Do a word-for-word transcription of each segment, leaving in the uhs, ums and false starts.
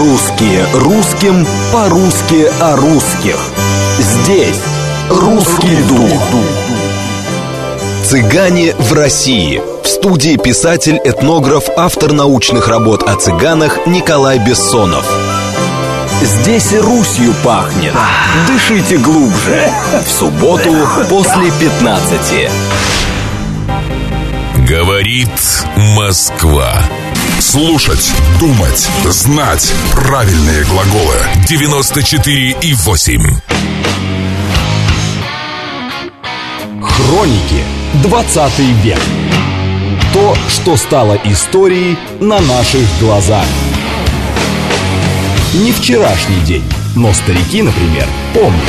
Русские русским, по-русски о русских. Здесь русский дух. Цыгане в России. В студии писатель-этнограф, автор научных работ о цыганах Николай Бессонов. Здесь Русью пахнет. Дышите глубже. В субботу после пятнадцати. Говорит Москва. Слушать, думать, знать правильные глаголы. девяносто четыре и восемь. Хроники. двадцатый век. То, что стало историей на наших глазах. Не вчерашний день, но старики, например, помнят.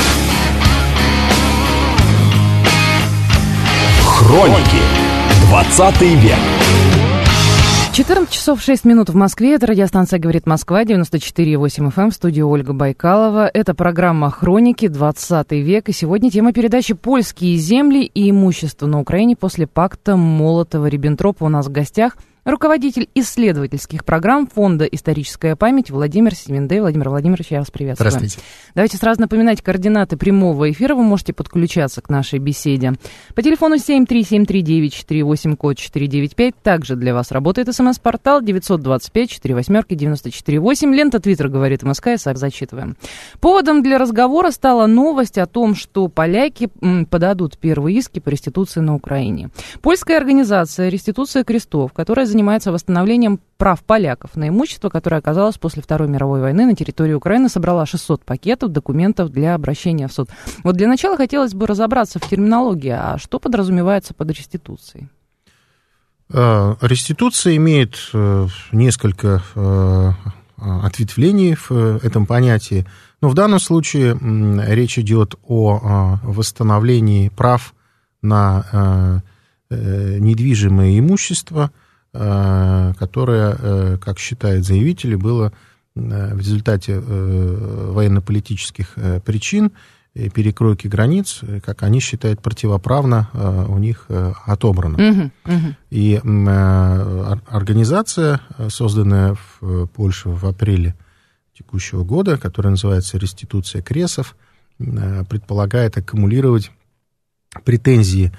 Хроники. двадцатый век. четырнадцать часов шесть минут в Москве. Это радиостанция «Говорит Москва», девяносто четыре и восемь эф эм, в студии Ольга Байкалова. Это программа «Хроники. двадцатый век». И сегодня тема передачи «Польские земли и имущество на Украине после пакта Молотова-Риббентропа». У нас в гостях руководитель исследовательских программ Фонда «Историческая память» Владимир Семендей. Владимир Владимирович, я вас приветствую. Здравствуйте. Давайте сразу напоминать координаты прямого эфира. Вы можете подключаться к нашей беседе по телефону семь три семь три девять четыре восемь, код четыре девять пять. Также для вас работает смс-портал девятьсот двадцать пять четыре восьмерки девяносто четыре восемь. Лента Твиттер «Говорит МСК», САК зачитываем. Поводом для разговора стала новость о том, что поляки подадут первые иски по реституции на Украине. Польская организация «Реституция крестов», которая занимается восстановлением прав поляков на имущество, которое оказалось после Второй мировой войны на территории Украины, собрала шестьсот пакетов документов для обращения в суд. Вот для начала хотелось бы разобраться в терминологии. А что подразумевается под реституцией? Реституция имеет несколько ответвлений в этом понятии, но в данном случае речь идет о восстановлении прав на недвижимое имущество, которое, как считают заявители, было в результате военно-политических причин, перекройки границ, как они считают, противоправно у них отобрано. Uh-huh, uh-huh. И организация, созданная в Польше в апреле текущего года, которая называется «Реституция кресов», предполагает аккумулировать претензии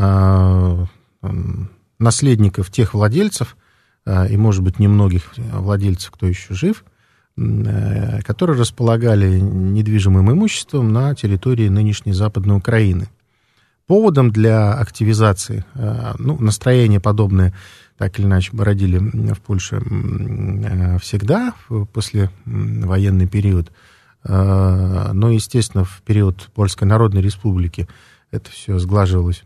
наследников тех владельцев, и, может быть, немногих владельцев, кто еще жив, которые располагали недвижимым имуществом на территории нынешней Западной Украины. Поводом для активизации, ну, настроение подобное, так или иначе, бродили в Польше всегда, в послевоенный период, но, естественно, в период Польской Народной Республики это все сглаживалось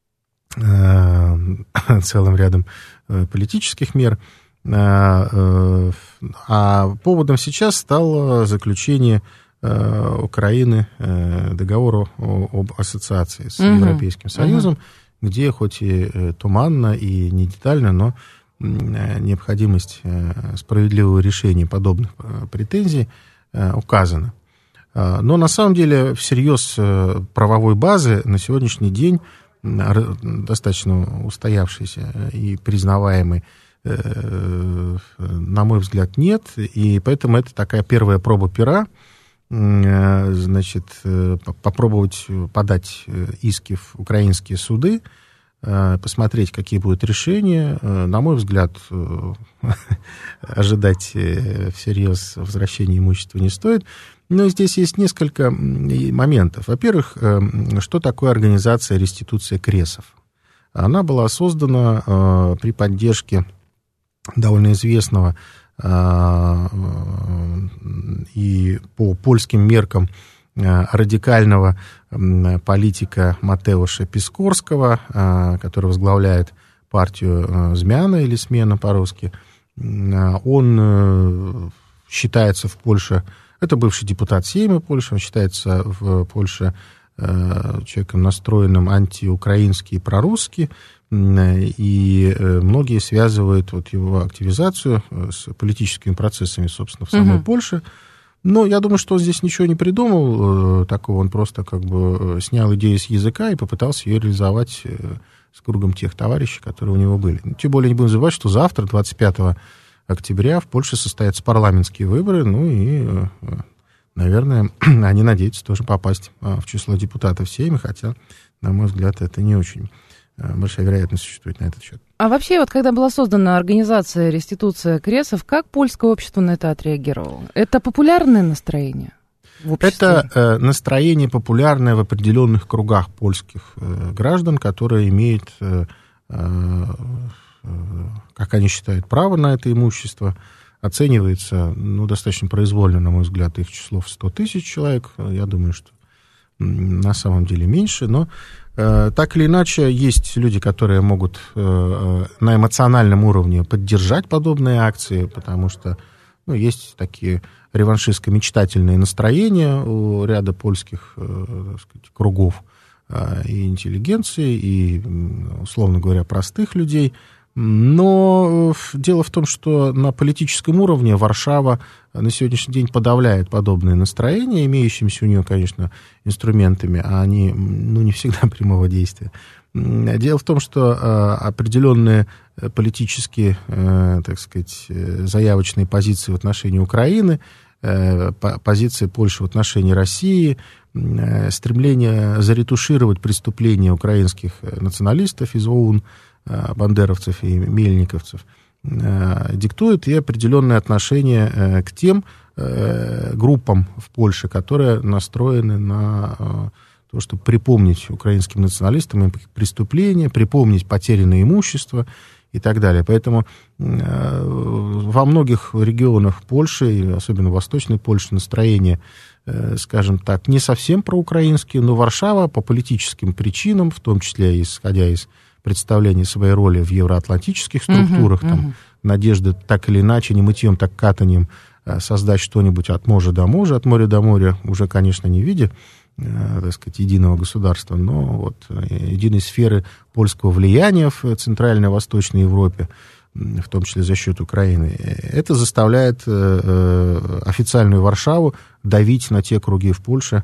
целым рядом политических мер. А поводом сейчас стало заключение Украины договора об ассоциации с uh-huh. Европейским Союзом, uh-huh. где хоть и туманно и не детально, но необходимость справедливого решения подобных претензий указана. Но на самом деле всерьез правовой базы на сегодняшний день достаточно устоявшийся и признаваемый, на мой взгляд, нет, и поэтому это такая первая проба пера, значит, попробовать подать иски в украинские суды, посмотреть, какие будут решения. На мой взгляд, ожидать всерьез возвращения имущества не стоит. Но здесь есть несколько моментов. Во-первых, что такое организация «Реституция кресов»? Она была создана э, при поддержке довольно известного э, и по польским меркам э, радикального э, политика Матеуша Пискорского, э, который возглавляет партию э, «Змяна» или «Смена» по-русски. Э, он э, считается в Польше... Это бывший депутат Сейма Польши, он считается в Польше э, человеком настроенным антиукраински и прорусски, э, и э, многие связывают вот его активизацию с политическими процессами, собственно, в самой uh-huh. Польше. Но я думаю, что он здесь ничего не придумал э, такого, он просто как бы снял идею с языка и попытался ее реализовать э, с кругом тех товарищей, которые у него были. Тем более не будем забывать, что завтра, двадцать пятого октября в Польше состоятся парламентские выборы, ну и, наверное, они надеются тоже попасть в число депутатов Сейма, хотя, на мой взгляд, это не очень большая вероятность существует на этот счет. А вообще, вот когда была создана организация «Реституция кресов», как польское общество на это отреагировало? Это популярное настроение в обществе? Это э, настроение популярное в определенных кругах польских э, граждан, которые имеют, э, э, как они считают, право на это имущество. Оценивается, ну, достаточно произвольно, на мой взгляд, их число в сто тысяч человек. Я думаю, что на самом деле меньше, но э, так или иначе есть люди, которые могут э, на эмоциональном уровне поддержать подобные акции, потому что, ну, есть такие реваншистско-мечтательные настроения у ряда польских, э, так сказать, кругов э, и интеллигенции, и, условно говоря, простых людей. Но дело в том, что на политическом уровне Варшава на сегодняшний день подавляет подобные настроения, имеющимися у нее, конечно, инструментами, а они, ну, не всегда прямого действия. Дело в том, что э, определенные политические, э, так сказать, заявочные позиции в отношении Украины, э, позиции Польши в отношении России, э, стремление заретушировать преступления украинских националистов из ОУН, бандеровцев и мельниковцев, диктует и определенные отношения к тем группам в Польше, которые настроены на то, чтобы припомнить украинским националистам их преступления, припомнить потерянное имущество и так далее. Поэтому во многих регионах Польши, особенно в Восточной Польше, настроение, скажем так, не совсем проукраинские, но Варшава по политическим причинам, в том числе исходя из представление своей роли в евроатлантических структурах, uh-huh, там, uh-huh. надежды так или иначе, не мытьем, так катанием создать что-нибудь от моря до моря, от моря до моря, уже, конечно, не в виде, так сказать, единого государства, но вот единой сферы польского влияния в Центральной и Восточной Европе, в том числе за счет Украины. Это заставляет официальную Варшаву давить на те круги в Польше,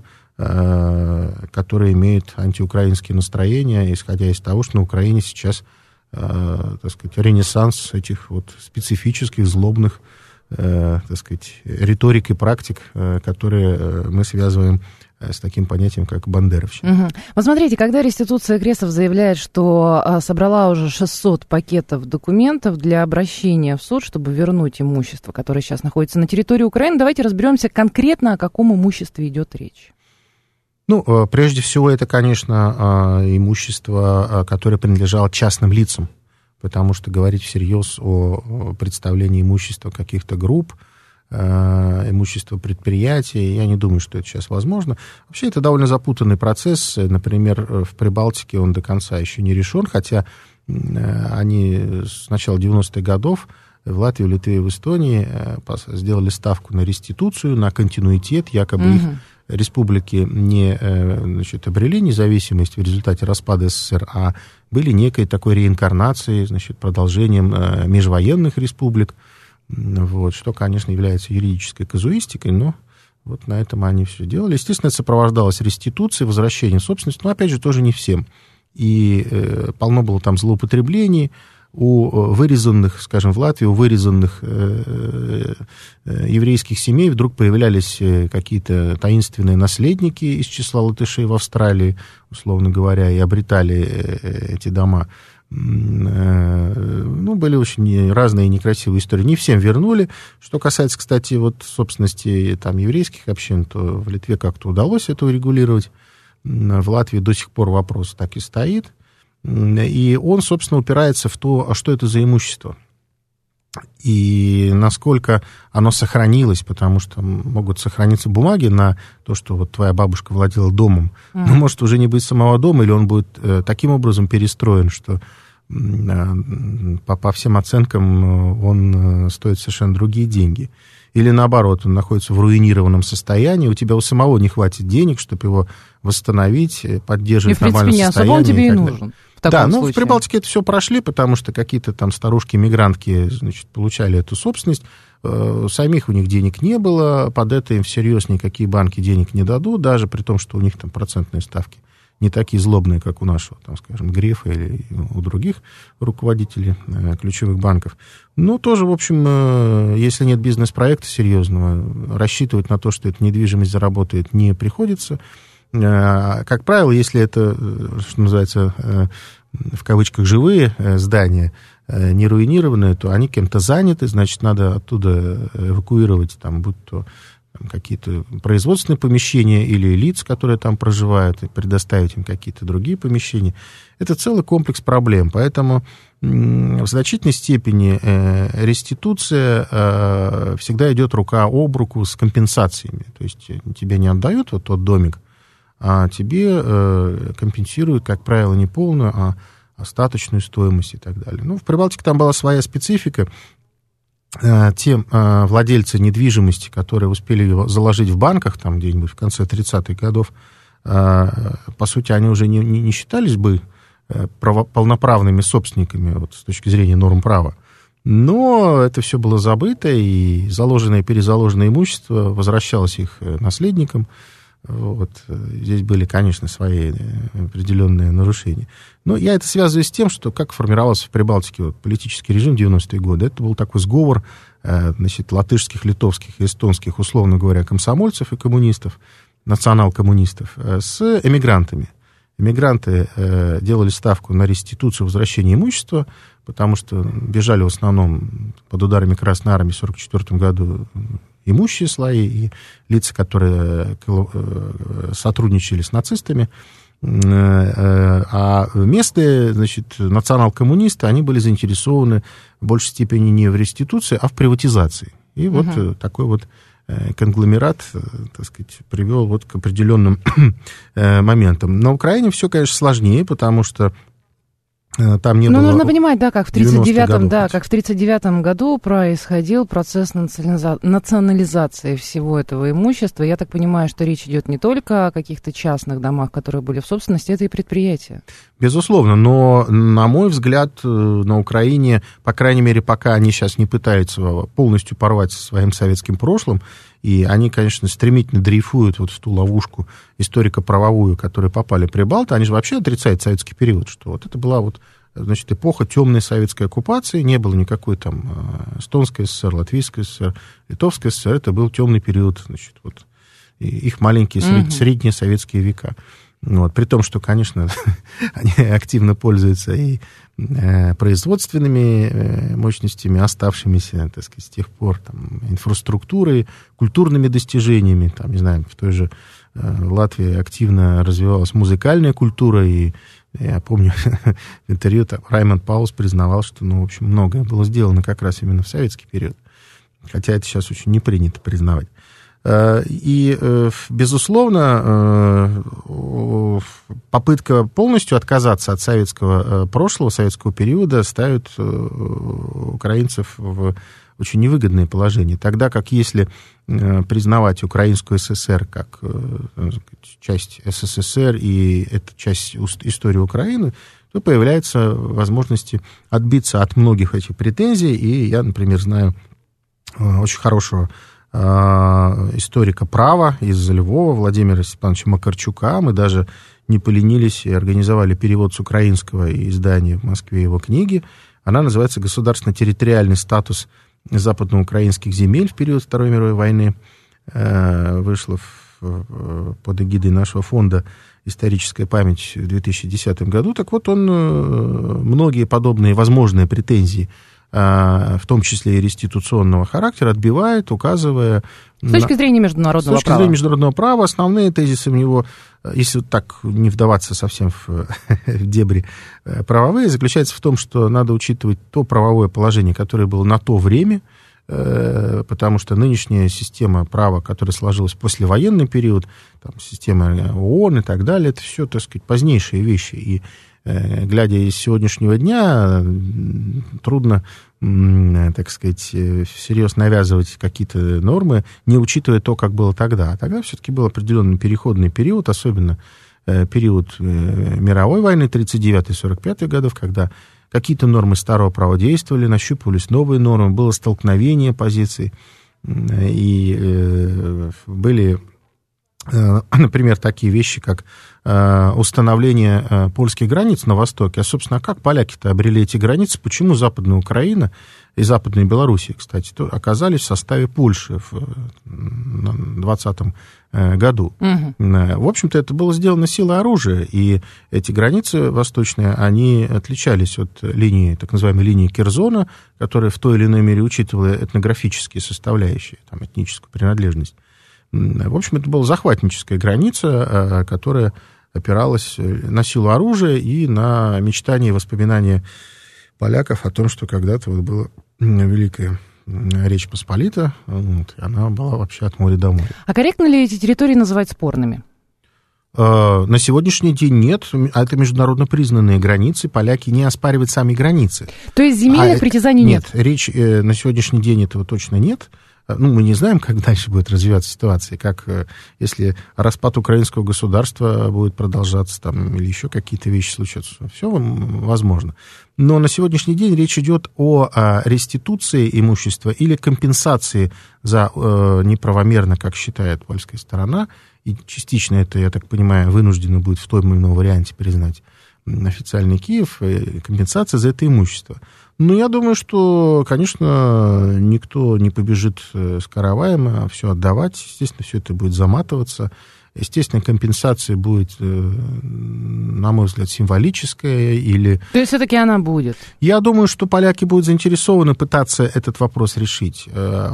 которые имеют антиукраинские настроения, исходя из того, что на Украине сейчас, так сказать, ренессанс этих вот специфических, злобных, так сказать, риторик и практик, которые мы связываем с таким понятием, как бандеровщина. Угу. Вот смотрите, когда «Реституция кресов» заявляет, что собрала уже шестьсот пакетов документов для обращения в суд, чтобы вернуть имущество, которое сейчас находится на территории Украины, давайте разберемся конкретно, о каком имуществе идет речь. Ну, прежде всего, это, конечно, имущество, которое принадлежало частным лицам, потому что говорить всерьез о представлении имущества каких-то групп, имущества предприятий, я не думаю, что это сейчас возможно. Вообще, это довольно запутанный процесс. Например, в Прибалтике он до конца еще не решен, хотя они с начала девяностых годов в Латвии, в Литве и в Эстонии сделали ставку на реституцию, на континуитет, якобы их республики не, значит, обрели независимость в результате распада СССР, а были некой такой реинкарнацией, значит, продолжением межвоенных республик, вот, что, конечно, является юридической казуистикой, но вот на этом они все делали. Естественно, это сопровождалось реституцией, возвращением собственности, но, опять же, тоже не всем. И э, полно было там злоупотреблений. У вырезанных, скажем, в Латвии, у вырезанных э, э, еврейских семей вдруг появлялись какие-то таинственные наследники из числа латышей в Австралии, условно говоря, и обретали э, эти дома. Э, ну, были очень разные некрасивые истории. Не всем вернули. Что касается, кстати, вот собственности там еврейских общин, то в Литве как-то удалось это урегулировать. В Латвии до сих пор вопрос так и стоит. И он, собственно, упирается в то, а что это за имущество. И насколько оно сохранилось, потому что могут сохраниться бумаги на то, что вот твоя бабушка владела домом, mm. но может уже не быть самого дома, или он будет э, таким образом перестроен, что э, по, по всем оценкам он э, стоит совершенно другие деньги. Или наоборот, он находится в руинированном состоянии, у тебя у самого не хватит денег, чтобы его восстановить, поддерживать нормальное состояние. И, в принципе, не особо он тебе и нужен. Да, ну, в Прибалтике это все прошли, потому что какие-то там старушки-мигрантки, значит, получали эту собственность, э, самих у них денег не было, под это им всерьез никакие банки денег не дадут, даже при том, что у них там процентные ставки не такие злобные, как у нашего, там, скажем, Грефа или у других руководителей ключевых банков. Но тоже, в общем, если нет бизнес-проекта серьезного, рассчитывать на то, что эта недвижимость заработает, не приходится. Как правило, если это, что называется, в кавычках, живые здания, не руинированные, то они кем-то заняты, значит, надо оттуда эвакуировать, там, будь то там, какие-то производственные помещения или лиц, которые там проживают, и предоставить им какие-то другие помещения. Это целый комплекс проблем, поэтому в значительной степени реституция всегда идет рука об руку с компенсациями, то есть тебе не отдают вот тот домик, а тебе компенсируют, как правило, не полную, а остаточную стоимость и так далее. Ну, в Прибалтике там была своя специфика. Те владельцы недвижимости, которые успели его заложить в банках, там где-нибудь в конце тридцатых годов, по сути, они уже не, не, не считались бы право, полноправными собственниками вот, с точки зрения норм права. Но это все было забыто, и заложенное и перезаложенное имущество возвращалось их наследникам. Вот. Здесь были, конечно, свои определенные нарушения. Но я это связываю с тем, что как формировался в Прибалтике вот, политический режим в девяностые годы. Это был такой сговор, значит, латышских, литовских, эстонских, условно говоря, комсомольцев и коммунистов, национал-коммунистов, с эмигрантами. Эмигранты делали ставку на реституцию, возвращение имущества, потому что бежали в основном под ударами Красной Армии в сорок четвёртом году имущие слои и лица, которые сотрудничали с нацистами, а местные, значит, национал-коммунисты, они были заинтересованы в большей степени не в реституции, а в приватизации. И вот uh-huh. такой вот конгломерат, так сказать, привел вот к определенным моментам. На Украине все, конечно, сложнее, потому что там не ну, было... нужно понимать, да, как в тридцать девятом, да, как в тридцать девятом году происходил процесс национализации всего этого имущества. Я так понимаю, что речь идет не только о каких-то частных домах, которые были в собственности, это и предприятия. Безусловно, но, на мой взгляд, на Украине, по крайней мере, пока они сейчас не пытаются полностью порвать со своим советским прошлым, и они, конечно, стремительно дрейфуют вот в ту ловушку историко-правовую, в которую попали прибалты. Они же вообще отрицают советский период, что вот это была вот, значит, эпоха темной советской оккупации, не было никакой там эстонской ССР, латвийской ССР, литовской ССР, это был темный период, значит, вот, их маленькие сред... средние советские века. Вот, при том, что, конечно, они активно пользуются и э, производственными э, мощностями, оставшимися, так сказать, с тех пор, там, инфраструктурой, культурными достижениями, там, не знаю, в той же э, Латвии активно развивалась музыкальная культура, и я помню, в интервью там, Раймонд Паулс признавал, что, ну, в общем, многое было сделано как раз именно в советский период, хотя это сейчас очень не принято признавать. И, безусловно, попытка полностью отказаться от советского прошлого, советского периода ставит украинцев в очень невыгодное положение. Тогда как если признавать Украинскую ССР как часть СССР и это часть истории Украины, то появляются возможности отбиться от многих этих претензий. И я, например, знаю очень хорошего историка права из Львова Владимира Степановича Макарчука. Мы даже не поленились и организовали перевод с украинского издания в Москве его книги. Она называется «Государственно-территориальный статус западноукраинских земель в период Второй мировой войны». Вышла в, под эгидой нашего фонда «Историческая память» в две тысячи десятом году. Так вот, он многие подобные возможные претензии, в том числе и реституционного характера, отбивает, указывая... С точки зрения международного права. С точки права. зрения международного права основные тезисы у него, если вот так не вдаваться совсем в, в дебри правовые, заключаются в том, что надо учитывать то правовое положение, которое было на то время, потому что нынешняя система права, которая сложилась в послевоенный период, там, система ООН и так далее, это все, так сказать, позднейшие вещи. И глядя из сегодняшнего дня, трудно, так сказать, всерьез навязывать какие-то нормы, не учитывая то, как было тогда. А тогда все-таки был определенный переходный период, особенно период мировой войны тридцать девятый сорок пятый годов, когда какие-то нормы старого права действовали, нащупывались новые нормы, было столкновение позиций, и были например, такие вещи, как установление польских границ на востоке. А, собственно, как поляки-то обрели эти границы? Почему Западная Украина и Западная Белоруссия, кстати, оказались в составе Польши в двадцатом году? Угу. В общем-то, это было сделано силой оружия, и эти границы восточные, они отличались от линии, так называемой линии Керзона, которая в той или иной мере учитывала этнографические составляющие, там, этническую принадлежность. В общем, это была захватническая граница, которая опиралась на силу оружия и на мечтания и воспоминания поляков о том, что когда-то вот была Великая Речь Посполита, вот, и она была вообще от моря до моря. А корректно ли эти территории называть спорными? На сегодняшний день нет, это международно признанные границы, поляки не оспаривают сами границы. То есть земельных а, притязаний нет? Нет, речь на сегодняшний день этого точно нет. Ну, мы не знаем, как дальше будет развиваться ситуация, как если распад украинского государства будет продолжаться там, или еще какие-то вещи случатся. Все возможно. Но на сегодняшний день речь идет о реституции имущества или компенсации за неправомерно, как считает польская сторона, и частично это, я так понимаю, вынуждено будет в том или ином варианте признать официальный Киев, компенсация за это имущество. Ну, я думаю, что, конечно, никто не побежит с караваем все отдавать. Естественно, все это будет заматываться. Естественно, компенсация будет, на мой взгляд, символическая или... То есть все-таки она будет? Я думаю, что поляки будут заинтересованы пытаться этот вопрос решить.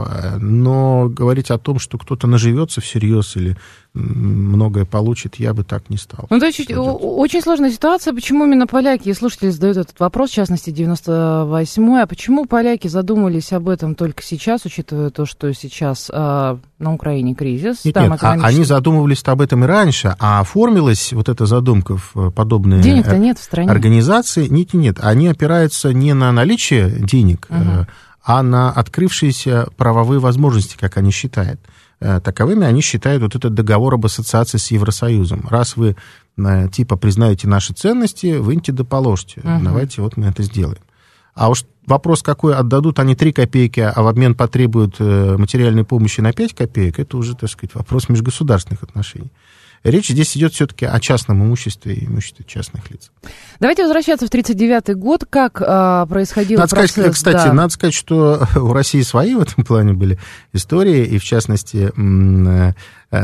Но говорить о том, что кто-то наживется всерьез или многое получит, я бы так не стал. Ну, то есть очень сложная ситуация. Почему именно поляки? И слушатели задают этот вопрос, в частности, девяносто восьмой. А почему поляки задумались об этом только сейчас, учитывая то, что сейчас э, на Украине кризис? Нет, там нет, экономический... они задумывались об этом и раньше, а оформилась вот эта задумка в подобные денег-то нет в стране. Организации. Нет, нет, они опираются не на наличие денег, uh-huh. а на открывшиеся правовые возможности, как они считают. Таковыми они считают вот этот договор об ассоциации с Евросоюзом. Раз вы, типа, признаете наши ценности, выньте да положьте. Uh-huh. Давайте вот мы это сделаем. А уж вопрос, какой отдадут они три копейки, а в обмен потребуют материальной помощи на пять копеек, это уже, так сказать, вопрос межгосударственных отношений. Речь здесь идет все-таки о частном имуществе и имуществе частных лиц. Давайте возвращаться в тридцать девятый год. Как а, происходил надо процесс? Сказать, кстати, да. Надо сказать, что у России свои в этом плане были истории, и в частности э,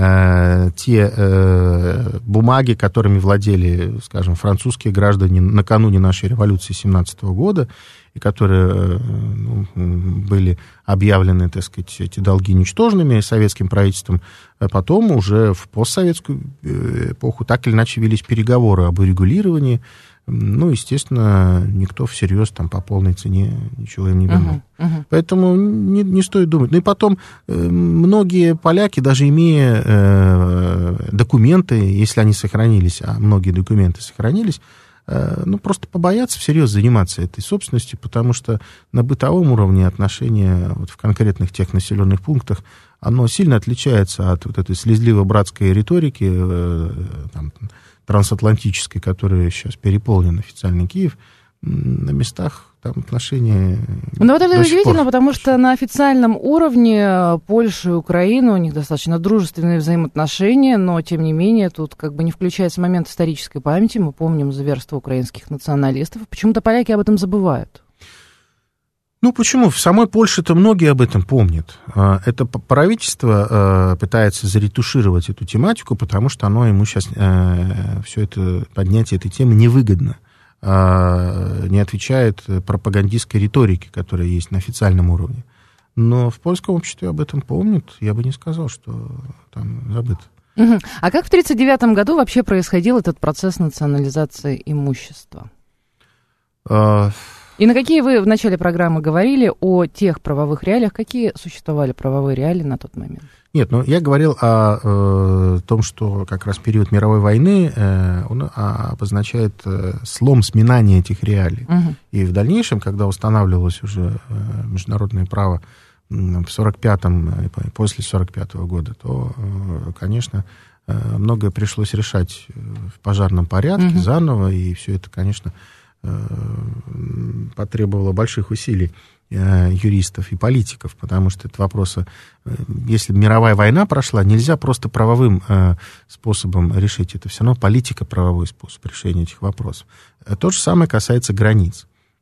э, те э, бумаги, которыми владели, скажем, французские граждане накануне нашей революции семнадцатого года, и которые ну, были объявлены, так сказать, эти долги ничтожными советским правительством, а потом уже в постсоветскую эпоху так или иначе велись переговоры об урегулировании. Ну, естественно, никто всерьез там по полной цене ничего им не вернул. Uh-huh, uh-huh. Поэтому не, не стоит думать. Ну и потом многие поляки, даже имея э, документы, если они сохранились, а многие документы сохранились, ну, просто побояться всерьез заниматься этой собственностью, потому что на бытовом уровне отношения вот в конкретных тех населенных пунктах, оно сильно отличается от вот этой слезливо-братской риторики там, трансатлантической, которая сейчас переполнен официальный Киев. На местах там отношения... Ну, вот это удивительно, потому что на официальном уровне Польша и Украина, у них достаточно дружественные взаимоотношения, но, тем не менее, тут как бы не включается момент исторической памяти. Мы помним зверство украинских националистов. Почему-то поляки об этом забывают. Ну, почему? В самой Польше-то многие об этом помнят. Это правительство пытается заретушировать эту тематику, потому что оно ему сейчас все это, поднятие этой темы невыгодно. Не отвечает пропагандистской риторике, которая есть на официальном уровне. Но в польском обществе об этом помнят. Я бы не сказал, что там забыто. Угу. А как в тридцать девятом году вообще происходил этот процесс национализации имущества? А... И на какие вы в начале программы говорили о тех правовых реалиях? Какие существовали правовые реалии на тот момент? Нет, ну я говорил о, о том, что как раз период мировой войны э, он обозначает э, слом, сминание этих реалий. Угу. И в дальнейшем, когда устанавливалось уже э, международное право э, в сорок пятом, э, после сорок пятого года, то, э, конечно, э, многое пришлось решать в пожарном порядке, угу. заново, и все это, конечно, потребовало больших усилий юристов и политиков, потому что это вопрос, если мировая война прошла, нельзя просто правовым способом решить это, все равно политика правовой способ решения этих вопросов. То же самое касается границ.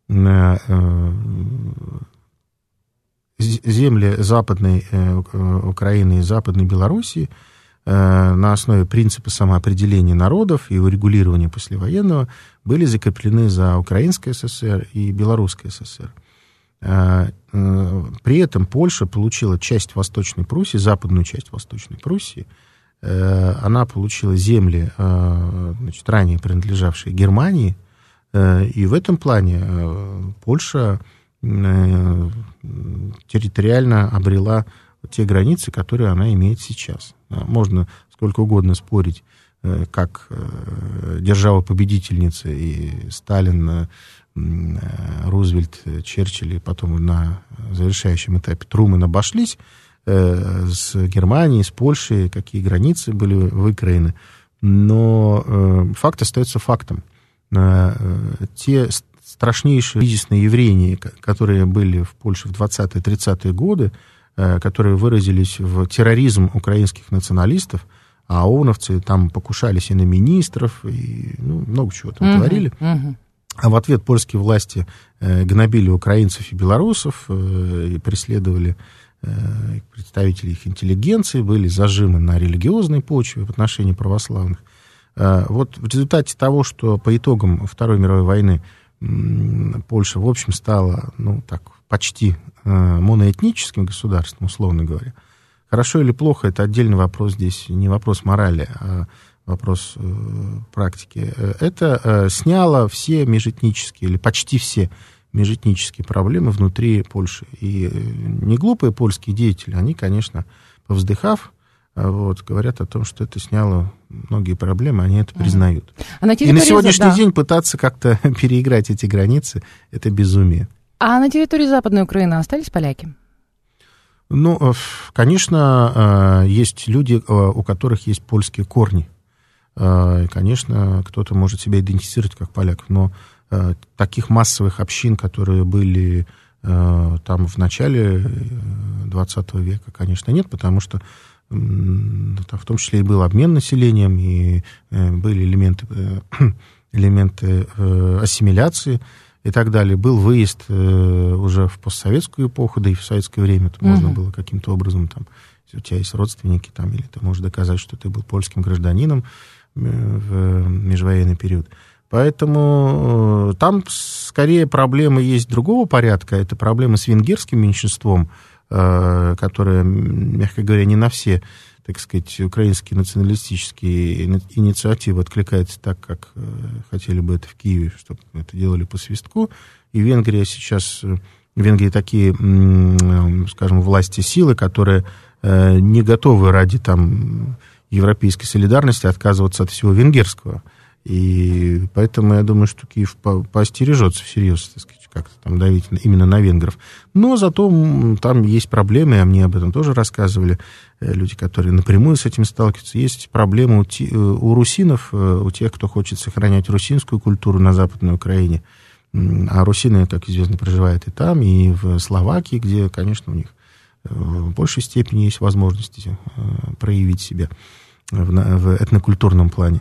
Земли Западной Украины и Западной Белоруссии на основе принципа самоопределения народов и урегулирования послевоенного были закреплены за Украинской ССР и Белорусской ССР. При этом Польша получила часть Восточной Пруссии, западную часть Восточной Пруссии. Она получила земли, значит, ранее принадлежавшие Германии. И в этом плане Польша территориально обрела те границы, которые она имеет сейчас. Можно сколько угодно спорить, как держава-победительница и Сталин, Рузвельт, Черчилль, и потом на завершающем этапе Трумэн обошлись с Германией, с Польшей, какие границы были выкроены. Но факт остается фактом. Те страшнейшие кризисные явления, которые были в Польше в двадцатые-тридцатые годы, которые выразились в терроризм украинских националистов, а ООНовцы там покушались и на министров, и ну, много чего там uh-huh, творили. Uh-huh. А в ответ польские власти э, гнобили украинцев и белорусов, э, и преследовали э, представителей их интеллигенции, были зажимы на религиозной почве в отношении православных. Э, вот в результате того, что по итогам Второй мировой войны э, Польша, в общем, стала, ну, так, почти э, моноэтническим государством, условно говоря. Хорошо или плохо, это отдельный вопрос здесь, не вопрос морали, а вопрос э, практики. Это э, сняло все межэтнические, или почти все межэтнические проблемы внутри Польши. И э, неглупые польские деятели, они, конечно, повздыхав, э, вот, говорят о том, что это сняло многие проблемы, они это признают. А на И на сегодняшний да. день пытаться как-то переиграть эти границы, это безумие. А на территории Западной Украины остались поляки? Ну, конечно, есть люди, у которых есть польские корни. И, конечно, кто-то может себя идентифицировать как поляк, но таких массовых общин, которые были там в начале двадцатого века, конечно, нет, потому что в том числе и был обмен населением, и были элементы, элементы ассимиляции и так далее. Был выезд э, уже в постсоветскую эпоху, да и в советское время mm-hmm. можно было каким-то образом, там, если у тебя есть родственники, там, или ты можешь доказать, что ты был польским гражданином э, в межвоенный период. Поэтому э, там скорее проблемы есть другого порядка. Это проблемы с венгерским меньшинством, э, которое, мягко говоря, не на все, так сказать, украинские националистические инициативы откликается так, как э, хотели бы это в Киеве, чтобы это делали по свистку. И Венгрия сейчас, в Венгрии такие, м, скажем, власти силы, которые э, не готовы ради там европейской солидарности отказываться от всего венгерского. И поэтому я думаю, что Киев по- поостережется всерьез, так сказать, как-то там давить именно на венгров. Но зато там есть проблемы, а мне об этом тоже рассказывали люди, которые напрямую с этим сталкиваются. Есть проблемы у, те, у русинов, у тех, кто хочет сохранять русинскую культуру на Западной Украине. А русины, как известно, проживают и там, и в Словакии, где, конечно, у них в большей степени есть возможности проявить себя в, в этнокультурном плане.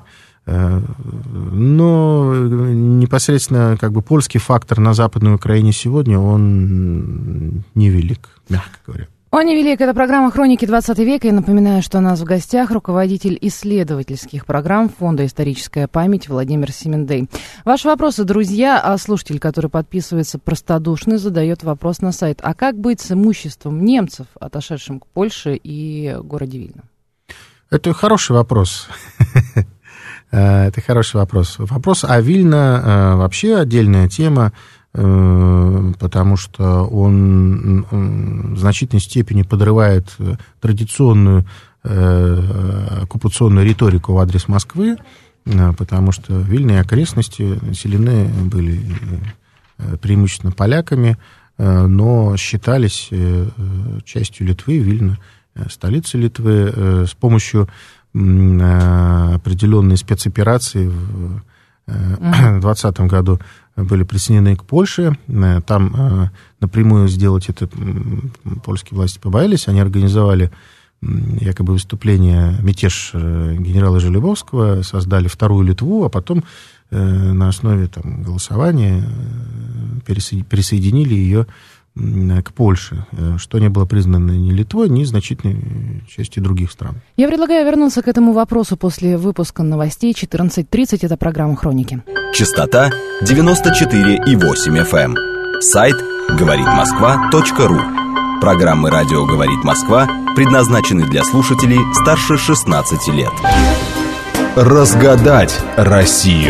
Но непосредственно как бы польский фактор на Западной Украине сегодня, он невелик, мягко говоря. Он невелик. Это программа «Хроники двадцатого века». И напоминаю, что у нас в гостях руководитель исследовательских программ Фонда «Историческая память» Владимир Семендей. Ваши вопросы, друзья, а слушатель, который подписывается простодушно, задает вопрос на сайт. А как быть с имуществом немцев, отошедшим к Польше и городе Вильно? Это хороший вопрос. Это хороший вопрос. Вопрос о Вильно вообще отдельная тема, потому что он в значительной степени подрывает традиционную оккупационную риторику в адрес Москвы, потому что Вильно и окрестности населены были преимущественно поляками, но считались частью Литвы. Вильно — столица Литвы. С помощью определенной спецоперации в двадцатом году были присоединены к Польше. Там напрямую сделать это польские власти побоялись. Они организовали якобы выступление, мятеж генерала Желебовского, создали вторую Литву, а потом на основе там, голосования присоединили ее к Польше, что не было признано ни Литвой, ни значительной частью других стран. Я предлагаю вернуться к этому вопросу после выпуска новостей четырнадцать тридцать. Это программа «Хроники». Частота девяносто четыре и восемь эф эм. Сайт говорит москва точка ру. Программы «Радио говорит Москва» предназначены для слушателей старше шестнадцати лет. Разгадать Россию.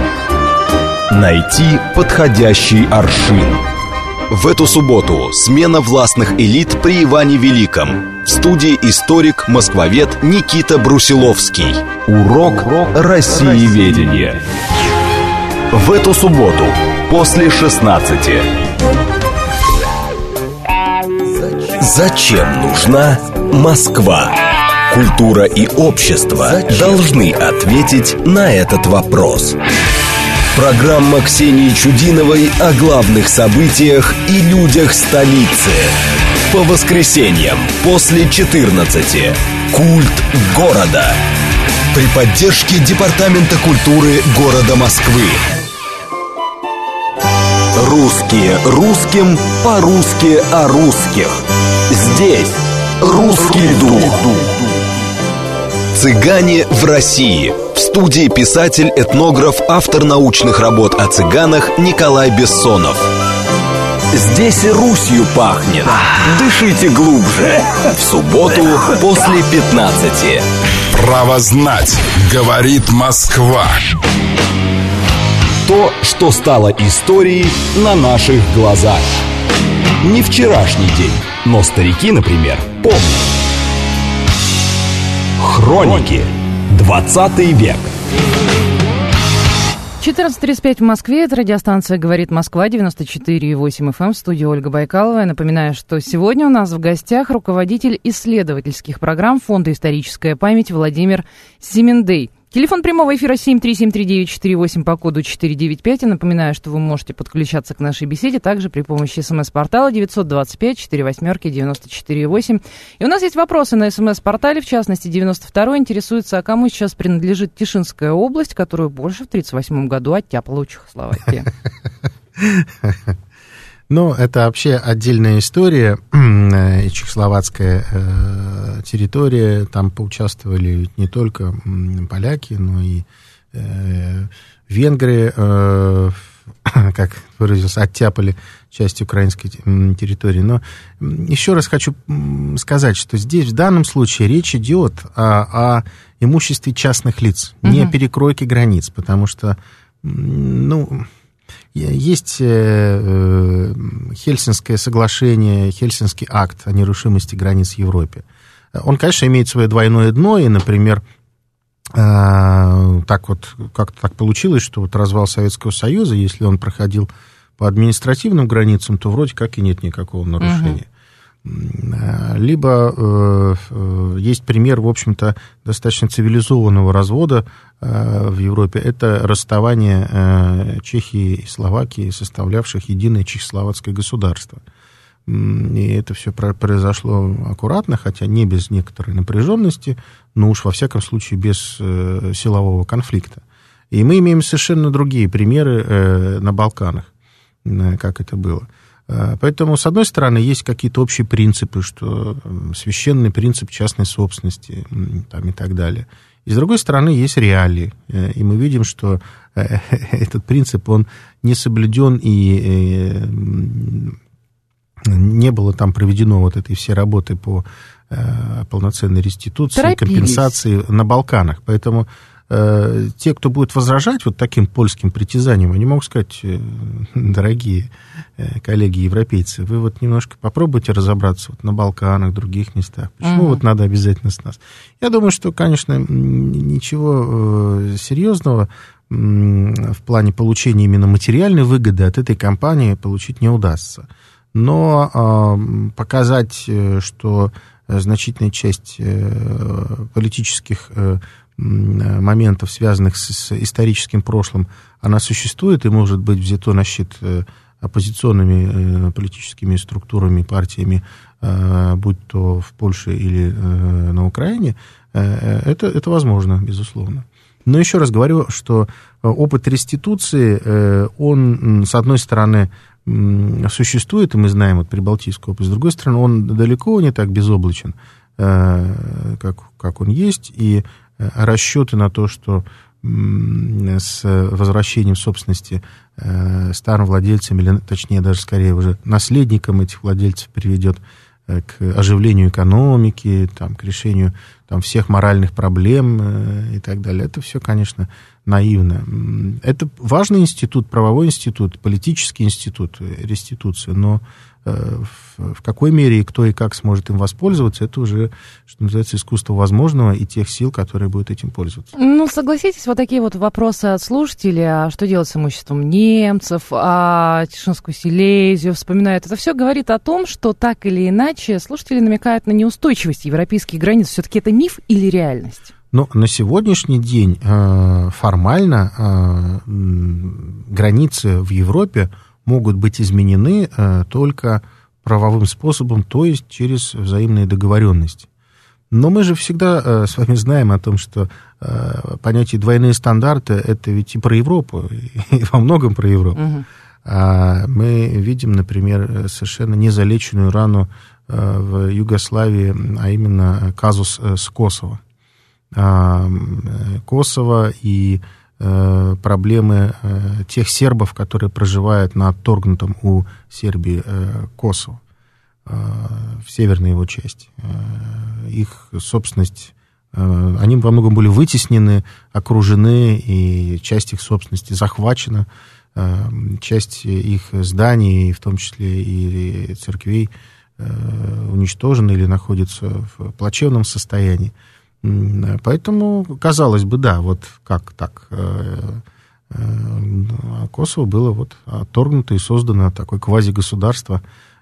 Найти подходящий аршин. В эту субботу смена властных элит при Иване Великом. В студии историк, москвовед Никита Брусиловский. Урок Россиеведения. В эту субботу после шестнадцати. Зачем нужна Москва? Культура и общество должны ответить на этот вопрос. Программа Ксении Чудиновой о главных событиях и людях столицы. По воскресеньям после четырнадцати. Культ города. При поддержке Департамента культуры города Москвы. Русские русским, по-русски о русских. Здесь русский дух. Цыгане в России. В студии писатель-этнограф, автор научных работ о цыганах Николай Бессонов. Здесь Русью пахнет. Дышите глубже. В субботу после пятнадцати. Право знать, говорит Москва. То, что стало историей на наших глазах. Не вчерашний день, но старики, например, помнят. Хроники. двадцатый век. четырнадцать тридцать пять в Москве. Это радиостанция «Говорит Москва», девяносто четыре и восемь эф эм. В студии Ольга Байкалова. Я напоминаю, что сегодня у нас в гостях руководитель исследовательских программ Фонда «Историческая память» Владимир Семендей. Телефон прямого эфира семь три семь три девять четыре восемь по коду четыре девять пять. Я напоминаю, что вы можете подключаться к нашей беседе также при помощи смс-портала девятьсот двадцать пять четыре восьмерки девяносто четыре восемь. И у нас есть вопросы на смс-портале, в частности, девяносто второй интересуется, а кому сейчас принадлежит Тишинская область, которую больше в тридцать восьмом году оттяпала у Чехословакии. Ну, это вообще отдельная история. И чехословацкая э, территория, там поучаствовали не только поляки, но и э, венгры, э, как выразился, оттяпали часть украинской территории. Но еще раз хочу сказать, что здесь в данном случае речь идет о, о имуществе частных лиц, угу. не о перекройке границ, потому что, ну... Есть Хельсинское соглашение, Хельсинский акт о нерушимости границ в Европе. Он, конечно, имеет свое двойное дно, и, например, так вот, как-то так получилось, что вот развал Советского Союза, если он проходил по административным границам, то вроде как и нет никакого нарушения. Uh-huh. Либо э, э, есть пример, в общем-то, достаточно цивилизованного развода э, в Европе. Это расставание э, Чехии и Словакии, составлявших единое чехословацкое государство. И это все произошло аккуратно, хотя не без некоторой напряженности, но уж во всяком случае без э, силового конфликта. И мы имеем совершенно другие примеры э, на Балканах, э, как это было. Поэтому, с одной стороны, есть какие-то общие принципы, что священный принцип частной собственности там, и так далее. И, с другой стороны, есть реалии. И мы видим, что этот принцип, он не соблюден, и не было там проведено вот этой всей работы по полноценной реституции, торопились. Компенсации на Балканах. Поэтому те, кто будет возражать вот таким польским притязаниям, они могут сказать: дорогие коллеги-европейцы, вы вот немножко попробуйте разобраться вот на Балканах, других местах. Почему uh-huh. вот надо обязательно с нас? Я думаю, что, конечно, ничего серьезного в плане получения именно материальной выгоды от этой кампании получить не удастся. Но показать, что значительная часть политических моментов, связанных с историческим прошлым, она существует и может быть взято на счет оппозиционными политическими структурами, партиями, будь то в Польше или на Украине, это, это возможно, безусловно. Но еще раз говорю, что опыт реституции, он, с одной стороны, существует, и мы знаем вот прибалтийский опыт, с другой стороны, он далеко не так безоблачен, как, как он есть, и расчеты на то, что с возвращением собственности старым владельцам, или точнее даже скорее уже наследникам этих владельцев приведет к оживлению экономики, там, к решению там, всех моральных проблем и так далее. Это все, конечно, наивно. Это важный институт, правовой институт, политический институт реституции, но в, в какой мере и кто и как сможет им воспользоваться, это уже, что называется, искусство возможного и тех сил, которые будут этим пользоваться. Ну, согласитесь, вот такие вот вопросы от слушателей, а что делать с имуществом немцев, а Тишинскую Силезию вспоминают. Это все говорит о том, что так или иначе слушатели намекают на неустойчивость европейских границ. Все-таки это миф или реальность? Ну, на сегодняшний день э, формально э, границы в Европе могут быть изменены э, только правовым способом, то есть через взаимные договоренности. Но мы же всегда э, с вами знаем о том, что э, понятие двойные стандарты — это ведь и про Европу, и во многом про Европу. Угу. А мы видим, например, совершенно незалеченную рану э, в Югославии, а именно казус э, с Косово. А, Косово и проблемы тех сербов, которые проживают на отторгнутом у Сербии Косово, в северной его части. Их собственность, они во многом были вытеснены, окружены, и часть их собственности захвачена, часть их зданий, в том числе и церквей, уничтожена или находится в плачевном состоянии. Поэтому, казалось бы, да, вот как так, Косово было вот отторгнуто и создано такое квазигосударство,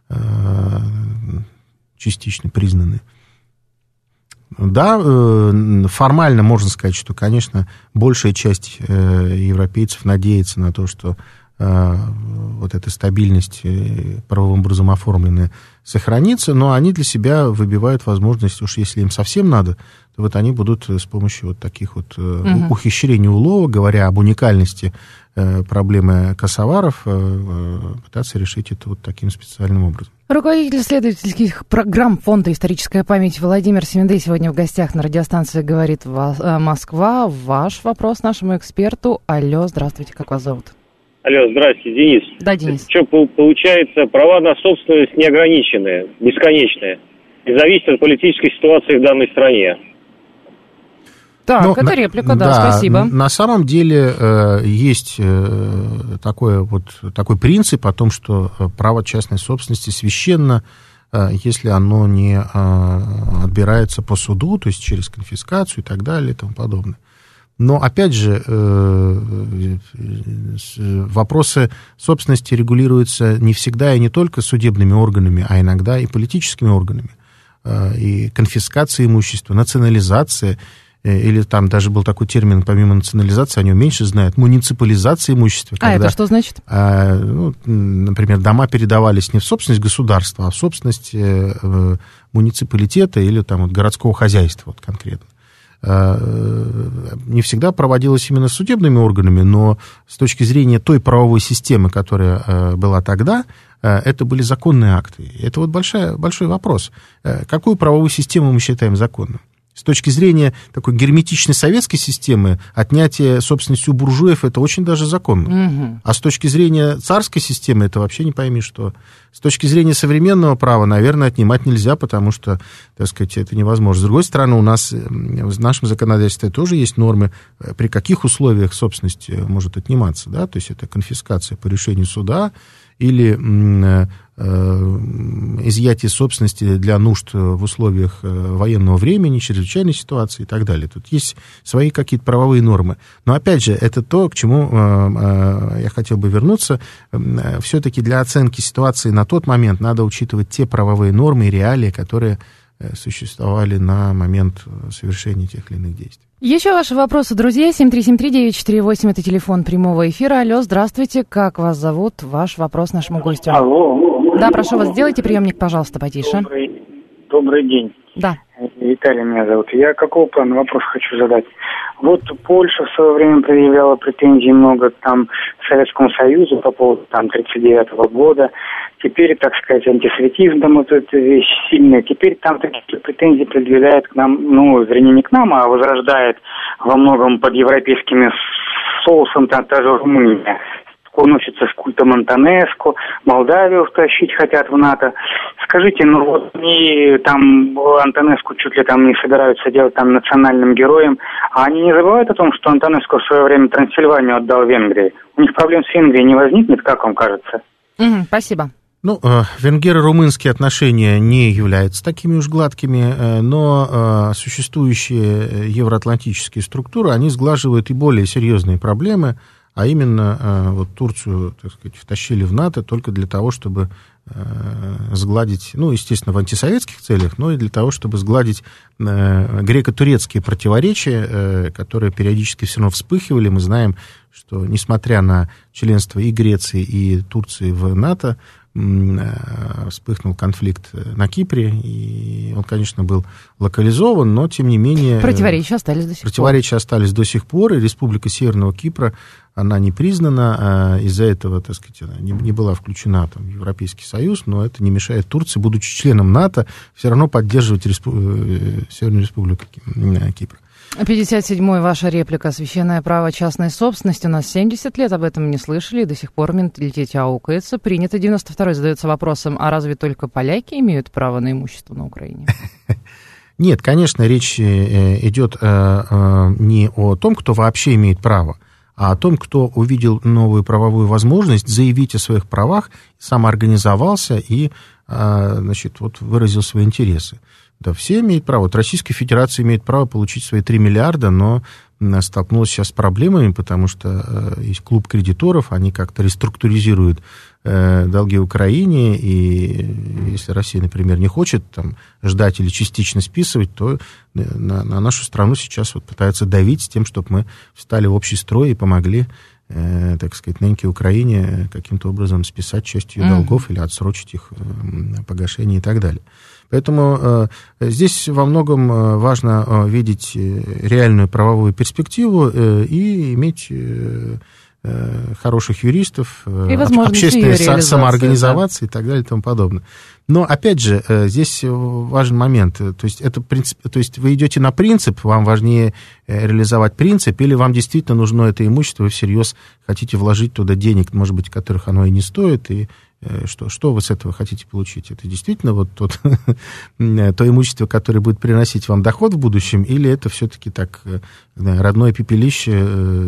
частично признанное. Да, формально можно сказать, что, конечно, большая часть европейцев надеется на то, что вот эта стабильность правовым образом оформленная сохранится, но они для себя выбивают возможность, уж если им совсем надо, то вот они будут с помощью вот таких вот угу. ухищрений, уловок, говоря об уникальности проблемы косоваров, пытаться решить это вот таким специальным образом. Руководитель исследовательских программ Фонда «Историческая память» Владимир Семендей сегодня в гостях на радиостанции «Говорит Москва». Ваш вопрос нашему эксперту. Алло, здравствуйте, как вас зовут? Алло, здрасте, Денис. Да, Денис. Что, получается, права на собственность неограниченные, бесконечные, и зависят от политической ситуации в данной стране. Так, ну, это на, реплика, да, да, спасибо. На самом деле э, есть э, такой, вот, такой принцип о том, что право частной собственности священно, э, если оно не э, отбирается по суду, то есть через конфискацию и так далее и тому подобное. Но, опять же, вопросы собственности регулируются не всегда и не только судебными органами, а иногда и политическими органами. И конфискация имущества, национализация, или там даже был такой термин, помимо национализации, они меньше знают, муниципализация имущества. А когда, это что значит? Ну, например, дома передавались не в собственность государства, а в собственность муниципалитета или там, вот, городского хозяйства вот, конкретно. Не всегда проводилось именно судебными органами, но с точки зрения той правовой системы, которая была тогда, это были законные акты. Это вот большой, большой вопрос. Какую правовую систему мы считаем законной? С точки зрения такой герметичной советской системы, отнятие собственности у буржуев – это очень даже законно. Угу. А с точки зрения царской системы это вообще не пойми что. С точки зрения современного права, наверное, отнимать нельзя, потому что, так сказать, это невозможно. С другой стороны, у нас в нашем законодательстве тоже есть нормы, при каких условиях собственность может отниматься. Да? То есть это конфискация по решению суда или э, э, изъятие собственности для нужд в условиях военного времени, чрезвычайной ситуации и так далее. Тут есть свои какие-то правовые нормы. Но, опять же, это то, к чему э, э, я хотел бы вернуться. Все-таки для оценки ситуации на тот момент надо учитывать те правовые нормы и реалии, которые существовали на момент совершения тех или иных действий. Еще ваши вопросы, друзья. семь три семь три девять четыре восемь, это телефон прямого эфира. Алло, здравствуйте. Как вас зовут? Ваш вопрос нашему гостю. Алло. Да, прошу вас, сделайте приемник, пожалуйста, потише. Добрый, добрый день. Да. Виталий меня зовут. Я какого плана вопрос хочу задать. Вот Польша в свое время предъявляла претензий много там Советскому Союзу по поводу там тридцать девятого года. Теперь, так сказать, антисоветизм там вот эта вещь сильная. Теперь там такие претензии предъявляет к нам, ну, вернее, не к нам, а возрождает во многом под европейскими соусом там та же Румыния. Носится с культом Антонеску, Молдавию втащить хотят в НАТО. Скажите, ну вот они там Антонеску чуть ли там не собираются делать там национальным героем, а они не забывают о том, что Антонеску в свое время Трансильванию отдал Венгрии? У них проблем с Венгрией не возникнет, как вам кажется? Угу, спасибо. Ну, венгеро-румынские отношения не являются такими уж гладкими, но существующие евроатлантические структуры, они сглаживают и более серьезные проблемы, а именно вот Турцию, так сказать, втащили в НАТО только для того, чтобы сгладить, ну, естественно, в антисоветских целях, но и для того, чтобы сгладить греко-турецкие противоречия, которые периодически все равно вспыхивали. Мы знаем, что, несмотря на членство и Греции, и Турции в НАТО, вспыхнул конфликт на Кипре, и он, конечно, был локализован, но, тем не менее... Противоречия остались до сих пор. Противоречия остались до сих пор, и Республика Северного Кипра, она не признана, а из-за этого, так сказать, она не, не была включена там, в Европейский Союз, но это не мешает Турции, будучи членом НАТО, все равно поддерживать Респу... Северную Республику Кипр. пятьдесят седьмой ваша реплика. Священное право частной собственности. У нас семьдесят лет об этом не слышали, и до сих пор менталитет аукается. Принято. девяносто второй задается вопросом, а разве только поляки имеют право на имущество на Украине? Нет, конечно, речь идет не о том, кто вообще имеет право, а о том, кто увидел новую правовую возможность заявить о своих правах, самоорганизовался и, значит, вот выразил свои интересы. Да, все имеют право. Вот Российская Федерация имеет право получить свои три миллиарда, но столкнулась сейчас с проблемами, потому что есть клуб кредиторов, они как-то реструктуризируют долги Украине, и если Россия, например, не хочет там, ждать или частично списывать, то на, на нашу страну сейчас вот пытаются давить с тем, чтобы мы встали в общий строй и помогли, э, так сказать, нынке Украине каким-то образом списать часть ее mm. долгов или отсрочить их э, погашение и так далее. Поэтому э, здесь во многом э, важно э, видеть реальную правовую перспективу э, и иметь э, э, хороших юристов, э, общественной са- самоорганизации, да, и так далее и тому подобное. Но, опять же, э, здесь важен момент. То есть, это принцип, то есть вы идете на принцип, вам важнее э, реализовать принцип, или вам действительно нужно это имущество, вы всерьез хотите вложить туда денег, может быть, которых оно и не стоит, и Что, что вы с этого хотите получить? Это действительно вот тот, то имущество, которое будет приносить вам доход в будущем, или это все-таки так, родное пепелище?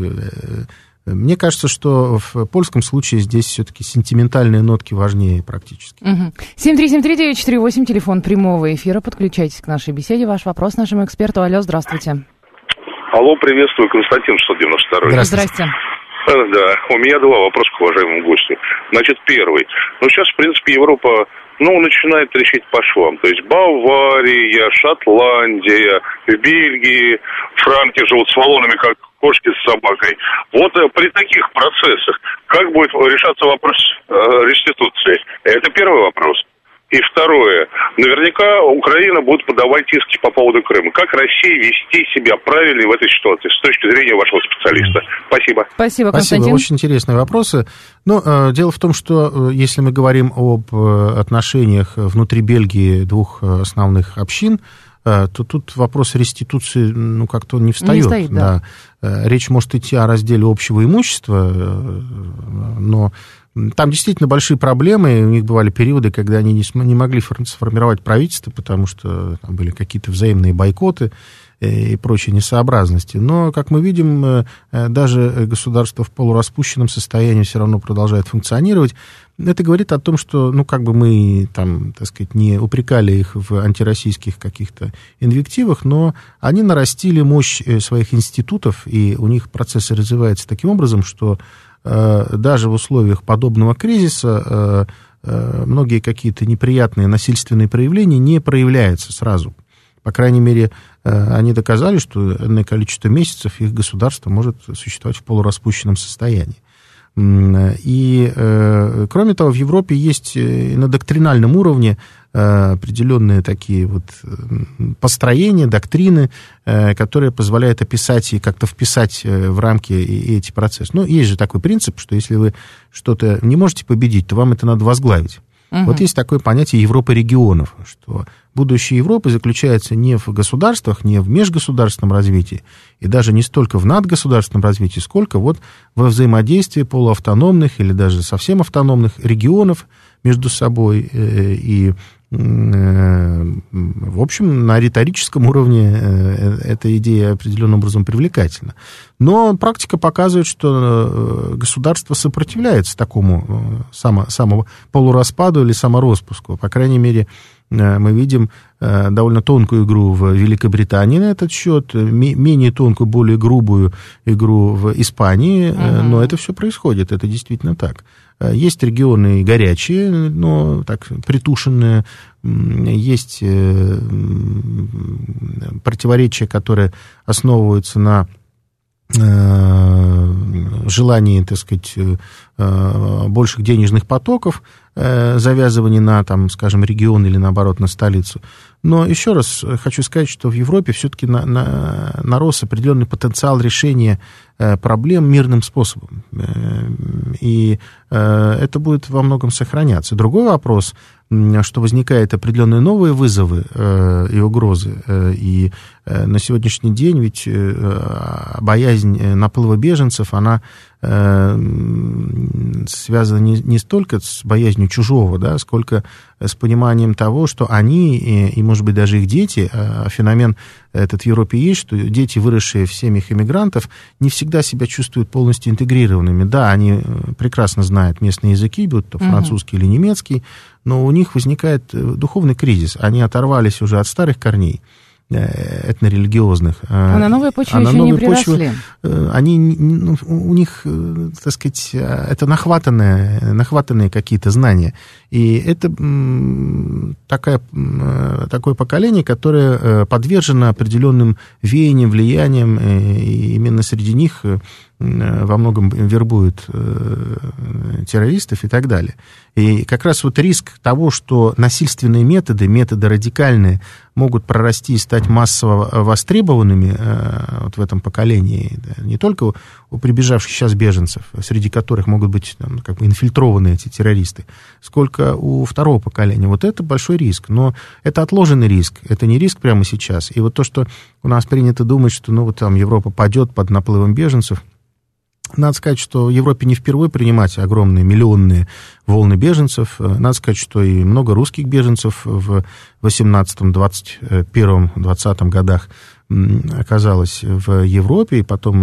Мне кажется, что в польском случае здесь все-таки сентиментальные нотки важнее практически. семь три семь три девять четыре восемь, телефон прямого эфира. Подключайтесь к нашей беседе. Ваш вопрос нашему эксперту. Алло, здравствуйте. Алло, приветствую, Константин, шестьсот девяносто второй. Здравствуйте. Здравствуйте. Да, у меня два вопроса к уважаемому гостю. Значит, первый. Ну, сейчас, в принципе, Европа, ну, начинает трещать по швам. То есть Бавария, Шотландия, в Бельгии, франки живут с валонами, как кошки с собакой. Вот при таких процессах как будет решаться вопрос э, реституции? Это первый вопрос. И второе. Наверняка Украина будет подавать иски по поводу Крыма. Как России вести себя правильно в этой ситуации с точки зрения вашего специалиста? Спасибо. Спасибо, Константин. Спасибо. Очень интересные вопросы. Но э, дело в том, что э, если мы говорим об э, отношениях внутри Бельгии двух э, основных общин, э, то тут вопрос реституции, ну, как-то не встает. Не стоит, да. Да. Э, речь может идти о разделе общего имущества, э, но... Там действительно большие проблемы, у них бывали периоды, когда они не, см- не могли сформировать правительство, потому что там были какие-то взаимные бойкоты и прочие несообразности. Но, как мы видим, даже государство в полураспущенном состоянии все равно продолжает функционировать. Это говорит о том, что, ну, как бы мы, там, так сказать, не упрекали их в антироссийских каких-то инвективах, но они нарастили мощь своих институтов, и у них процесс развивается таким образом, что даже в условиях подобного кризиса многие какие-то неприятные насильственные проявления не проявляются сразу. По крайней мере, они доказали, что энное количество месяцев их государство может существовать в полураспущенном состоянии. И, кроме того, в Европе есть на доктринальном уровне определенные такие вот построения, доктрины, которые позволяют описать и как-то вписать в рамки эти процессы. Ну, есть же такой принцип, что если вы что-то не можете победить, то вам это надо возглавить. Угу. Вот есть такое понятие Европы регионов, что будущее Европы заключается не в государствах, не в межгосударственном развитии, и даже не столько в надгосударственном развитии, сколько вот во взаимодействии полуавтономных или даже совсем автономных регионов между собой. И, в общем, на риторическом уровне эта идея определенным образом привлекательна. Но практика показывает, что государство сопротивляется такому само, самому полураспаду или самороспуску. По крайней мере, мы видим довольно тонкую игру в Великобритании на этот счет, менее тонкую, более грубую игру в Испании, uh-huh. но это все происходит, это действительно так. Есть регионы горячие, но так притушенные, есть противоречия, которые основываются на желании, так сказать, больших денежных потоков, завязывание на, там, скажем, регион или, наоборот, на столицу. Но еще раз хочу сказать, что в Европе все-таки на, на, нарос определенный потенциал решения проблем мирным способом. И это будет во многом сохраняться. Другой вопрос, что возникают определенные новые вызовы и угрозы. И на сегодняшний день ведь боязнь наплыва беженцев, она связана не, не столько с боязнью чужого, да, сколько с пониманием того, что они, и, и, может быть, даже их дети, а феномен этот в Европе есть, что дети, выросшие в семьях иммигрантов, не всегда себя чувствуют полностью интегрированными. Да, они прекрасно знают местные языки, будь то французский uh-huh. или немецкий, но у них возникает духовный кризис. Они оторвались уже от старых корней этнорелигиозных. А на новые почвы а еще не приросли. Почвы, они, ну, у них, так сказать, это нахватанные, нахватанные какие-то знания. И это такая, такое поколение, которое подвержено определенным веяниям, влияниям, и именно среди них во многом вербуют террористов и так далее. И как раз вот риск того, что насильственные методы, методы радикальные, могут прорасти и стать массово востребованными вот в этом поколении, не только у прибежавших сейчас беженцев, среди которых могут быть там, как бы инфильтрованы эти террористы, сколько у второго поколения. Вот это большой риск, но это отложенный риск, это не риск прямо сейчас. И вот то, что у нас принято думать, что ну, вот там Европа падет под наплывом беженцев, надо сказать, что в Европе не впервые принимать огромные миллионные волны беженцев. Надо сказать, что и много русских беженцев в восемнадцатом, двадцать первом, двадцатом годах оказалось в Европе, и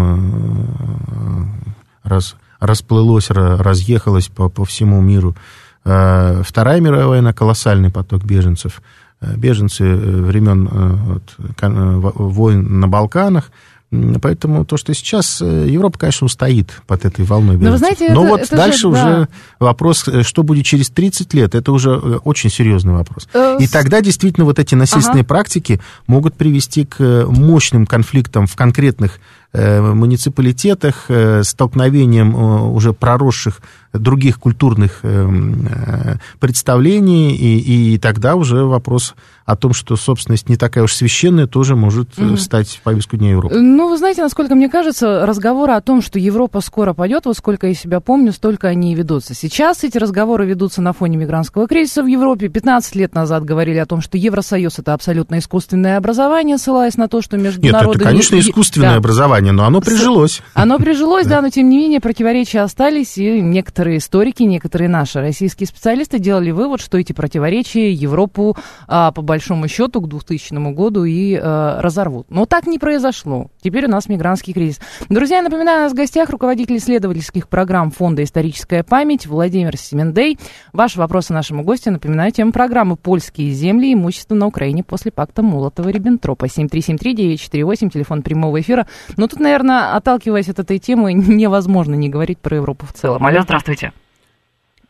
потом раз, расплылось, разъехалось по, по всему миру. Вторая мировая война, колоссальный поток беженцев. Беженцы времен вот, войн на Балканах. Поэтому то, что сейчас Европа, конечно, устоит под этой волной беженцев. Но, вы знаете, Но это, вот это дальше же, уже да. вопрос, что будет через тридцать лет, это уже очень серьезный вопрос. Э, И тогда действительно вот эти насильственные ага. практики могут привести к мощным конфликтам в конкретных муниципалитетах, столкновением уже проросших других культурных представлений, и, и тогда уже вопрос о том, что собственность не такая уж священная, тоже может mm-hmm. стать в повестку дня Европы. Ну, вы знаете, насколько мне кажется, разговоры о том, что Европа скоро падет, вот сколько я себя помню, столько они и ведутся. Сейчас эти разговоры ведутся на фоне мигрантского кризиса в Европе. пятнадцать лет назад говорили о том, что Евросоюз — это абсолютно искусственное образование, ссылаясь на то, что между Нет, народами... это, конечно, искусственное да. образование, но оно прижилось. Оно прижилось, да, но тем не менее противоречия остались, и некоторые историки, некоторые наши российские специалисты делали вывод, что эти противоречия Европу а, по большому счету к двухтысячному году и а, разорвут. Но так не произошло. Теперь у нас мигрантский кризис. Друзья, напоминаю, у нас в гостях руководитель исследовательских программ Фонда «Историческая память» Владимир Семендей. Ваши вопросы нашему гостю, напоминаю, тема программы «Польские земли. Имущество на Украине после пакта Молотова-Риббентропа». семь три семь три девять четыре восемь, телефон прямого эфира. Но тут, наверное, отталкиваясь от этой темы, невозможно не говорить про Европу в целом. Алло, здравствуйте.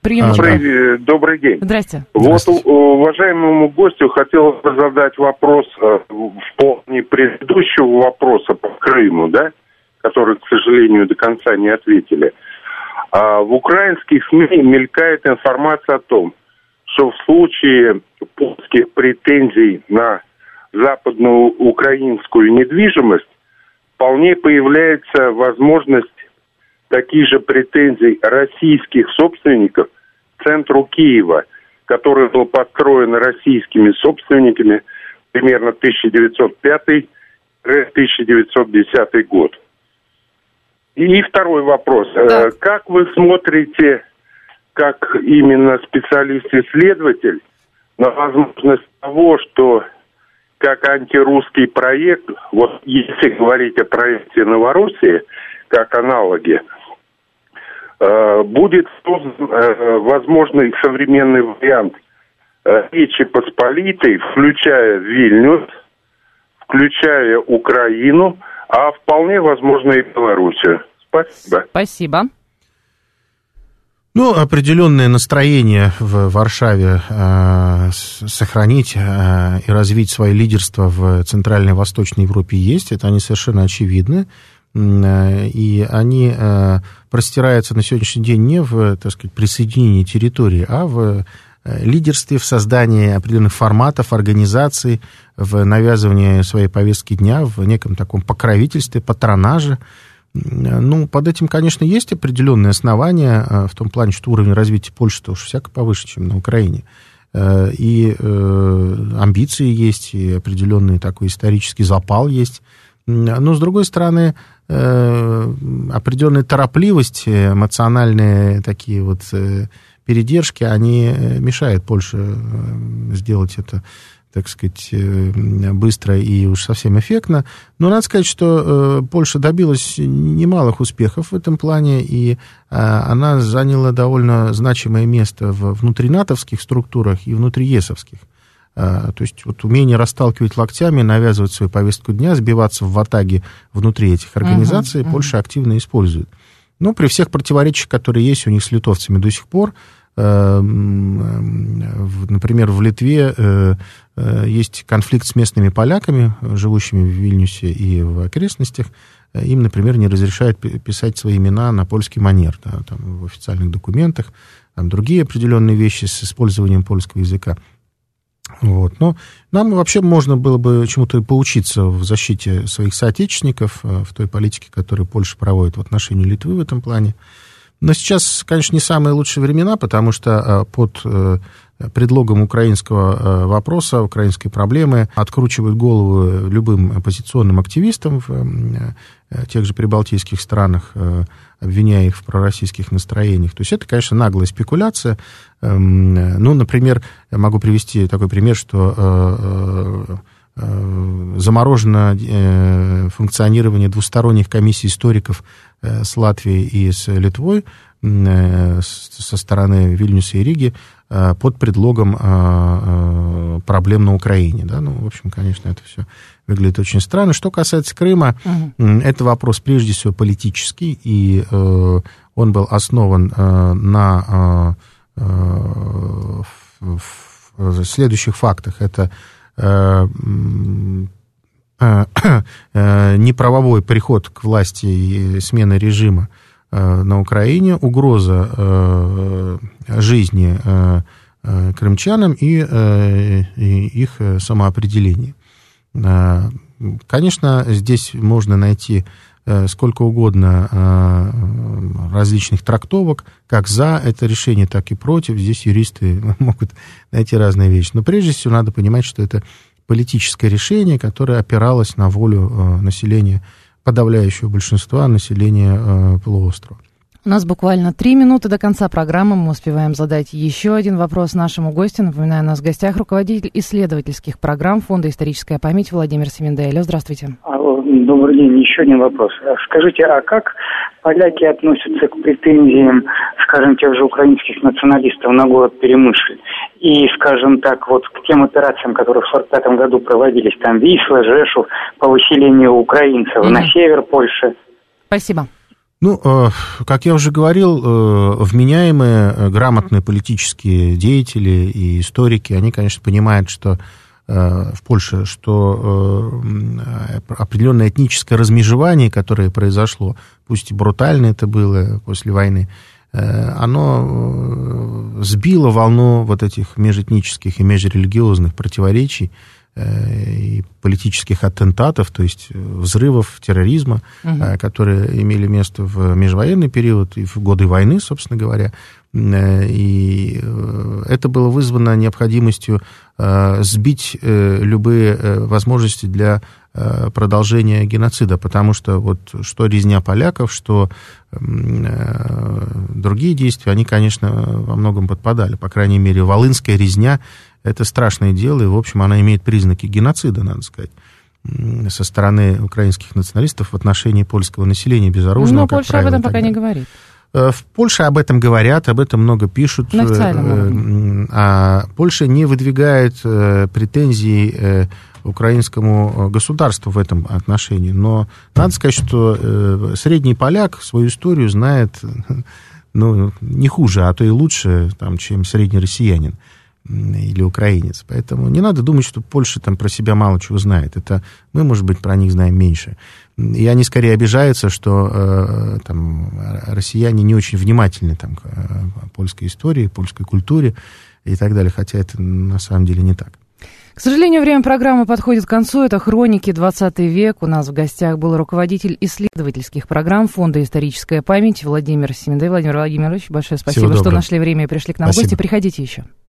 Приемчик. Добрый, добрый день. Здрасте. Вот уважаемому гостю хотел задать вопрос в плане предыдущего вопроса по Крыму, да, который, к сожалению, до конца не ответили. А в украинских СМИ мелькает информация о том, что в случае польских претензий на западную украинскую недвижимость вполне появляется возможность таких же претензий российских собственников к центру Киева, который был построен российскими собственниками примерно тысяча девятьсот пятый — тысяча девятьсот десятый год. И второй вопрос. Да. Как вы смотрите, как именно специалист-исследователь, на возможность того, что как антирусский проект, вот если говорить о проекте Новороссии, как аналоги, будет создан возможный современный вариант Речи Посполитой, включая Вильнюс, включая Украину, а вполне возможно и Белоруссию. Спасибо. Спасибо. Ну, определенное настроение в Варшаве э, сохранить э, и развить свое лидерство в Центральной и Восточной Европе есть. Это они совершенно очевидны. Э, и они э, простираются на сегодняшний день не в, так сказать, присоединении территории, а в лидерстве, в создании определенных форматов, организаций, в навязывании своей повестки дня, в неком таком покровительстве, патронаже. Ну, под этим, конечно, есть определенные основания, в том плане, что уровень развития Польши-то уж всяко повыше, чем на Украине. И амбиции есть, и определенный такой исторический запал есть. Но, с другой стороны, определенная торопливость, эмоциональные такие вот передержки, они мешают Польше сделать это, так сказать, быстро и уж совсем эффектно. Но надо сказать, что Польша добилась немалых успехов в этом плане, и она заняла довольно значимое место в внутринатовских структурах и внутриесовских. То есть вот умение расталкивать локтями, навязывать свою повестку дня, сбиваться в ватаги внутри этих организаций uh-huh, uh-huh. Польша активно использует. Но при всех противоречиях, которые есть у них с литовцами до сих пор, например, в Литве есть конфликт с местными поляками, живущими в Вильнюсе и в окрестностях. Им, например, не разрешают писать свои имена на польский манер, да, там, в официальных документах, там, другие определенные вещи с использованием польского языка. Вот. Но нам вообще можно было бы чему-то поучиться в защите своих соотечественников, в той политике, которую Польша проводит в отношении Литвы в этом плане. Но сейчас, конечно, не самые лучшие времена, потому что под предлогом украинского вопроса, украинской проблемы откручивают голову любым оппозиционным активистам в тех же прибалтийских странах, обвиняя их в пророссийских настроениях. То есть это, конечно, наглая спекуляция. Ну, например, я могу привести такой пример, что заморожено функционирование двусторонних комиссий историков с Латвией и с Литвой со стороны Вильнюса и Риги под предлогом проблем на Украине. Да? Ну, в общем, конечно, это все выглядит очень странно. Что касается Крыма, uh-huh. это вопрос прежде всего политический, и он был основан на следующих фактах. Это неправовой приход к власти и смена режима на Украине, угроза жизни крымчанам и их самоопределению. Конечно, здесь можно найти сколько угодно различных трактовок, как за это решение, так и против. Здесь юристы могут найти разные вещи. Но прежде всего надо понимать, что это политическое решение, которое опиралось на волю населения, подавляющего большинства населения полуострова. У нас буквально три минуты до конца программы. Мы успеваем задать еще один вопрос нашему гостю. Напоминаю, у нас в гостях руководитель исследовательских программ Фонда «Историческая память» Владимир Семендай. Здравствуйте. Добрый день. Еще один вопрос. Скажите, а как поляки относятся к претензиям, скажем, тех же украинских националистов на город Перемышль? И, скажем так, вот к тем операциям, которые в сорок пятом году проводились, там Висла, Жешув, по выселению украинцев mm-hmm. на север Польши? Спасибо. Ну, как я уже говорил, вменяемые, грамотные политические деятели и историки, они, конечно, понимают, что в Польше, что определенное этническое размежевание, которое произошло, пусть и брутально это было после войны, оно сбило волну вот этих межэтнических и межрелигиозных противоречий и политических аттентатов, то есть взрывов терроризма, угу. которые имели место в межвоенный период и в годы войны, собственно говоря. И это было вызвано необходимостью сбить любые возможности для продолжения геноцида, потому что вот что резня поляков, что другие действия, они, конечно, во многом подпадали. По крайней мере, волынская резня — это страшное дело, и, в общем, она имеет признаки геноцида, надо сказать, со стороны украинских националистов в отношении польского населения безоружного. Но Польша об этом пока не говорит. В Польше об этом говорят, об этом много пишут. На официальном уровне. А Польша не выдвигает претензий украинскому государству в этом отношении. Но надо сказать, что средний поляк свою историю знает, ну, не хуже, а то и лучше, там, чем средний россиянин или украинец. Поэтому не надо думать, что Польша там про себя мало чего знает. Это мы, может быть, про них знаем меньше. И они скорее обижаются, что э, там, россияне не очень внимательны там, к э, польской истории, польской культуре и так далее, хотя это на самом деле не так. К сожалению, время программы подходит к концу. Это «Хроники. двадцатый век». У нас в гостях был руководитель исследовательских программ Фонда «Историческая память» Владимир Семендей. Владимир Владимирович, большое спасибо, что нашли время и пришли к нам в гости. Приходите еще.